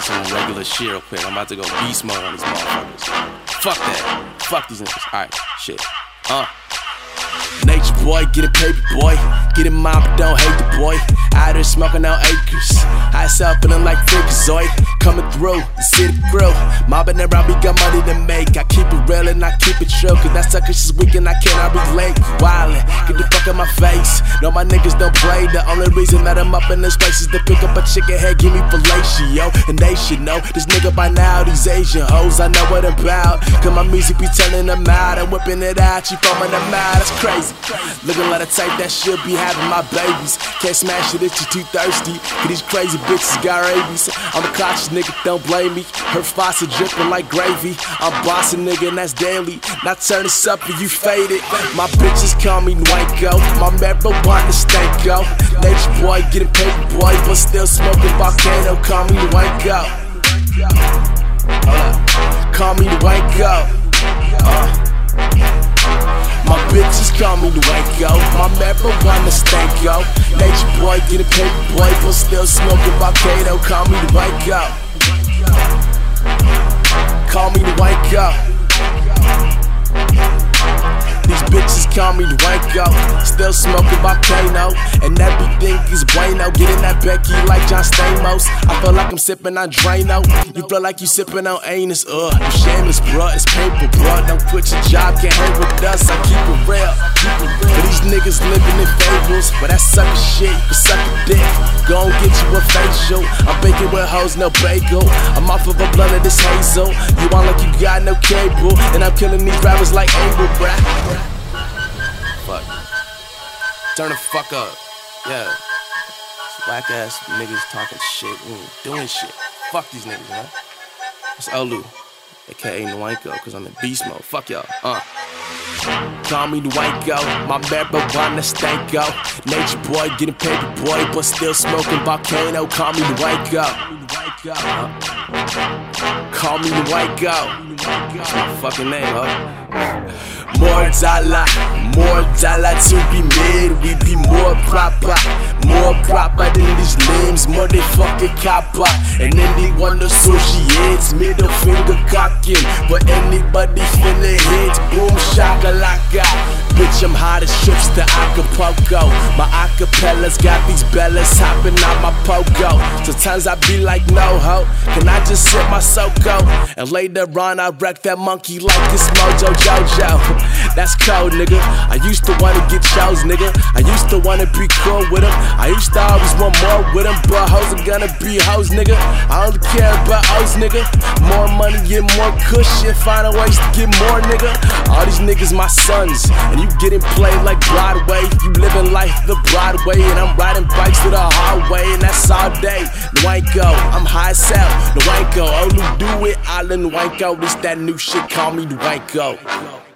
some regular shit real quick. I'm about to go beast mode on these motherfuckers. Fuck that. Fuck these niggas. Alright, shit. Nature boy, getting paper boy. Getting mine, but don't hate the boy. Out here smoking out acres. High self feeling like Freakazoid. Coming through, the city grill. Mobbing around, we got money to make. I keep it real and I keep it true. Cause that sucker's just weak and I cannot relate. Wildin', get the fuck out my face. No, my niggas don't play. The only reason that I'm up in this place is to pick up a chicken head, give me fellatio. And they should know, this nigga by now, these Asian hoes, I know what about. Cause my music be turning them out. I'm whipping it out, she foaming them out. That's crazy. Looking like the type that should be having my babies. Can't smash it if you too thirsty. Cause these crazy bitches got rabies. I'm a cautious nigga, don't blame me. Her faucet dripping like gravy. I'm bossing nigga and that's daily. Now turn this up and you faded. My bitches call me Nwanko. My marijuana stanko. Nature boy, getting paper boy, but still smoking volcano. Call me Nwanko. Call me Nwanko. My bitches call me Nwanko. My marijuana stanko. Nature boy, getting paper boy, but still smoking volcano. Call me Nwanko. Call me Nwanko. These bitches call me Nwanko. Still smoking volcano. And everything is bueno. Getting that Becky like John Stamos. I feel like I'm sipping on Drano. You feel like you sipping on anus. You shameless, bruh. It's painful, bruh. Don't quit your job, can't hang with us. I keep it real. But these niggas living in fables. But that sucker shit, you can suck a dick. Go and get you a facial. I'm baking with hoes, no bagel. I'm off of a blunt of this hazel. You want like you got no cable. And I'm killing these rappers like Abel, bruh. Fuck. Turn the fuck up. Yeah. These whack ass niggas talking shit. Doing shit. Fuck these niggas, man. It's Olu, aka Nwanko, cause I'm in beast mode. Fuck y'all. Call me Nwanko. My marijuana stanko. Nature boy, getting paper boy, but still smoking volcano. Call me Nwanko. Call me Nwanko. That's my fucking name, More dollar to be made. We be more proper than these limbs. More they fucking copper. And anyone associates, middle finger cocking. But anybody finna hit, boom shakalaka. Bitch, I'm hot as trips to Acapulco. My acapellas got these bellas hopping out my pogo. Sometimes I be like, no ho, can I just sip my SoCo? And later on I wreck that monkey like it's Mojo Jojo. That's cold, nigga. I used to wanna get shows, nigga. I used to wanna be cool with them. I used to always want more with them. But hoes are gonna be hoes, nigga. I only care about hoes, nigga. More money, get more cushion. Find ways to get more, nigga. All these niggas my sons. And you getting played like Broadway. You living life the Broadway. And I'm riding bikes to the hallway. And that's all day. Nwanko, I'm high as hell. Nwanko, Olu do it, all in Nwanko. This that new shit, call me Nwanko.